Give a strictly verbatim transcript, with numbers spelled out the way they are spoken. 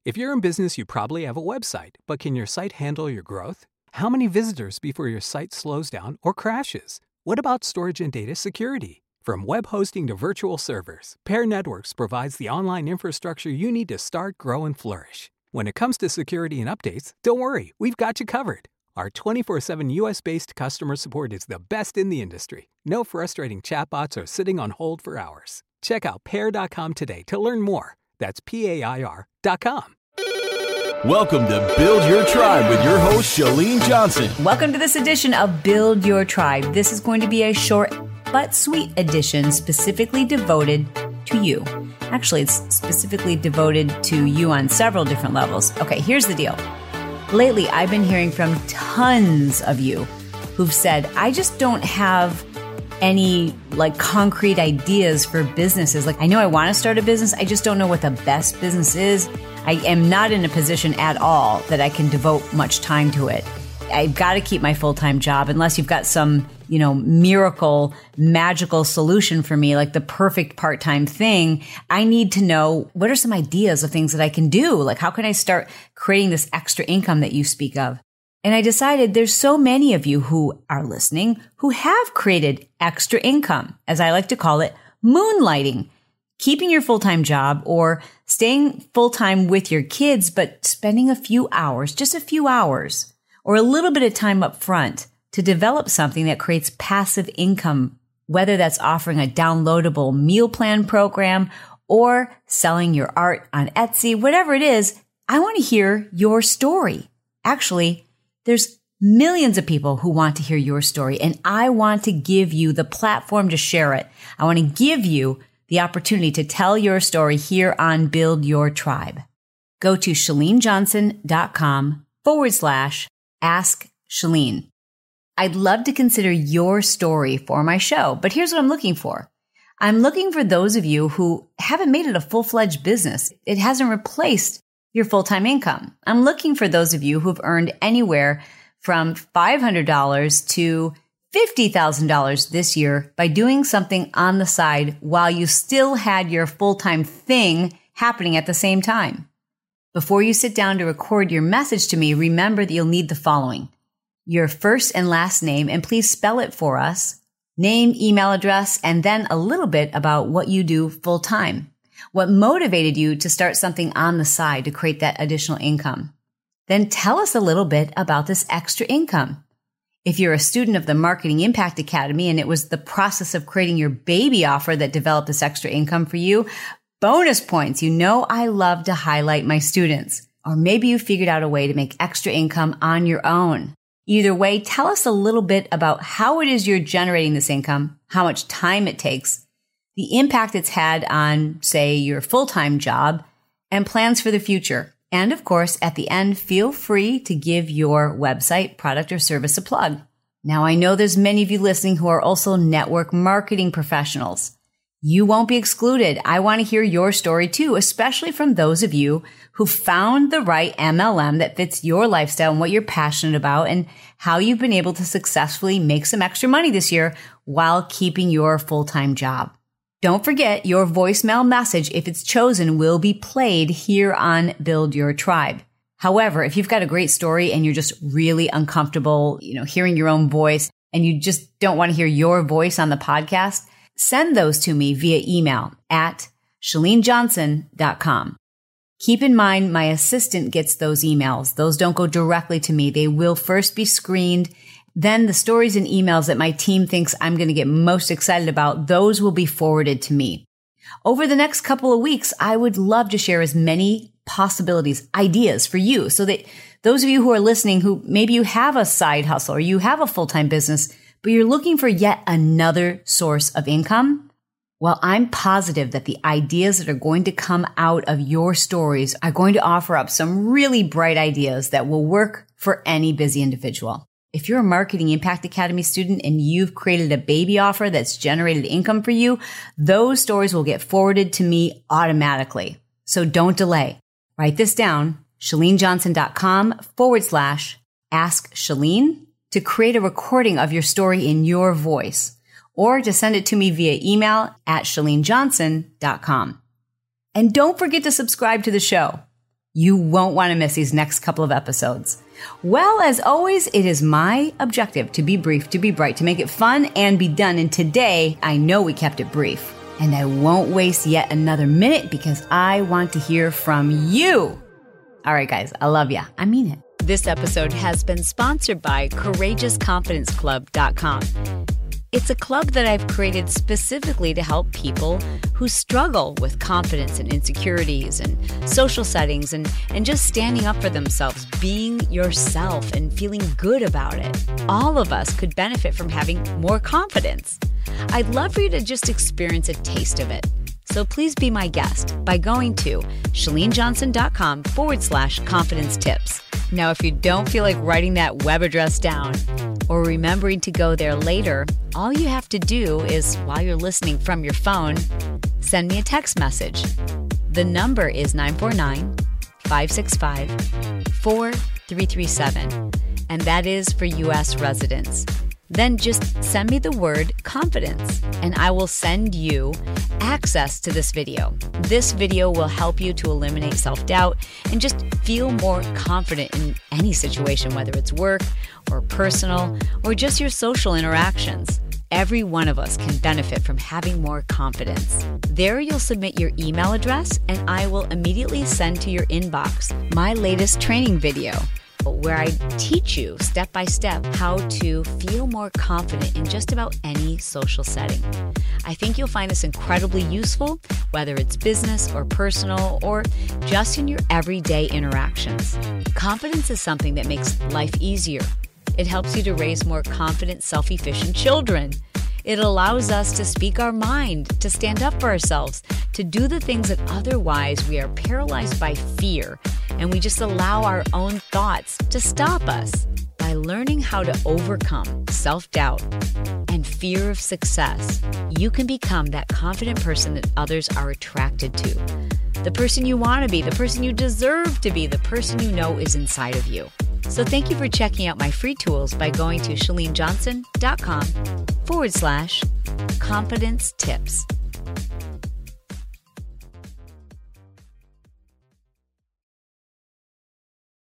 If you're in business, you probably have a website, but can your site handle your growth? How many visitors before your site slows down or crashes? What about storage and data security? From web hosting to virtual servers, Pair Networks provides the online infrastructure you need to start, grow, and flourish. When it comes to security and updates, don't worry, we've got you covered. Our twenty-four seven U S-based customer support is the best in the industry. No frustrating chatbots or sitting on hold for hours. Check out pair dot com today to learn more. That's P A I R dot com. Welcome to Build Your Tribe with your host, Chalene Johnson. Welcome to this edition of Build Your Tribe. This is going to be a short but sweet edition specifically devoted to you. Actually, it's specifically devoted to you on several different levels. Okay, here's the deal. Lately, I've been hearing from tons of you who've said, I just don't have any like concrete ideas for businesses. Like, I know I want to start a business. I just don't know what the best business is. I am not in a position at all that I can devote much time to it. I've got to keep my full-time job unless you've got some, you know, miracle, magical solution for me, like the perfect part-time thing. I need to know, what are some ideas of things that I can do? Like, how can I start creating this extra income that you speak of? And I decided there's so many of you who are listening who have created extra income, as I like to call it, moonlighting, keeping your full-time job or staying full-time with your kids, but spending a few hours, just a few hours, or a little bit of time up front to develop something that creates passive income, whether that's offering a downloadable meal plan program or selling your art on Etsy, whatever it is. I want to hear your story. Actually, there's millions of people who want to hear your story, and I want to give you the platform to share it. I want to give you the opportunity to tell your story here on Build Your Tribe. Go to chalenejohnson.com forward slash ask Chalene. I'd love to consider your story for my show, but here's what I'm looking for. I'm looking for those of you who haven't made it a full-fledged business. It hasn't replaced your full-time income. I'm looking for those of you who've earned anywhere from five hundred dollars to fifty thousand dollars this year by doing something on the side while you still had your full-time thing happening at the same time. Before you sit down to record your message to me, remember that you'll need the following: your first and last name, and please spell it for us, name, email address, and then a little bit about what you do full-time. What motivated you to start something on the side to create that additional income? Then tell us a little bit about this extra income. If you're a student of the Marketing Impact Academy and it was the process of creating your baby offer that developed this extra income for you, bonus points. You know I love to highlight my students. Or maybe you figured out a way to make extra income on your own. Either way, tell us a little bit about how it is you're generating this income, how much time it takes, the impact it's had on, say, your full-time job, and plans for the future. And of course, at the end, feel free to give your website, product, or service a plug. Now, I know there's many of you listening who are also network marketing professionals. You won't be excluded. I want to hear your story too, especially from those of you who found the right M L M that fits your lifestyle and what you're passionate about and how you've been able to successfully make some extra money this year while keeping your full-time job. Don't forget, your voicemail message, if it's chosen, will be played here on Build Your Tribe. However, if you've got a great story and you're just really uncomfortable, you know, hearing your own voice and you just don't want to hear your voice on the podcast, send those to me via email at chalene johnson dot com. Keep in mind, my assistant gets those emails. Those don't go directly to me. They will first be screened. Then the stories and emails that my team thinks I'm going to get most excited about, those will be forwarded to me. Over the next couple of weeks, I would love to share as many possibilities, ideas for you so that those of you who are listening who maybe you have a side hustle or you have a full-time business, but you're looking for yet another source of income, well, I'm positive that the ideas that are going to come out of your stories are going to offer up some really bright ideas that will work for any busy individual. If you're a Marketing Impact Academy student and you've created a baby offer that's generated income for you, those stories will get forwarded to me automatically. So don't delay. Write this down, chalenejohnson.com forward slash ask Chalene to create a recording of your story in your voice, or to send it to me via email at chalene johnson dot com. And don't forget to subscribe to the show. You won't want to miss these next couple of episodes. Well, as always, it is my objective to be brief, to be bright, to make it fun and be done. And today, I know we kept it brief. And I won't waste yet another minute because I want to hear from you. All right, guys, I love ya. I mean it. This episode has been sponsored by Courageous Confidence Club dot com. It's a club that I've created specifically to help people who struggle with confidence and insecurities and social settings and, and just standing up for themselves, being yourself and feeling good about it. All of us could benefit from having more confidence. I'd love for you to just experience a taste of it. So please be my guest by going to ChaleneJohnson.com forward slash confidence tips. Now, if you don't feel like writing that web address down or remembering to go there later, all you have to do is, while you're listening from your phone, send me a text message. The number is nine four nine, five six five, four three three seven, and that is for U S residents. Then just send me the word confidence, and I will send you access to this video. This video will help you to eliminate self-doubt and just feel more confident in any situation, whether it's work or personal or just your social interactions. Every one of us can benefit from having more confidence. There you'll submit your email address, and I will immediately send to your inbox my latest training video, where I teach you step by step how to feel more confident in just about any social setting. I think you'll find this incredibly useful, whether it's business or personal or just in your everyday interactions. Confidence is something that makes life easier. It helps you to raise more confident, self-efficient children. It allows us to speak our mind, to stand up for ourselves, to do the things that otherwise we are paralyzed by fear, and we just allow our own thoughts to stop us. By learning how to overcome self-doubt and fear of success, you can become that confident person that others are attracted to. The person you want to be, the person you deserve to be, the person you know is inside of you. So thank you for checking out my free tools by going to ChaleneJohnson.com forward slash confidence tips.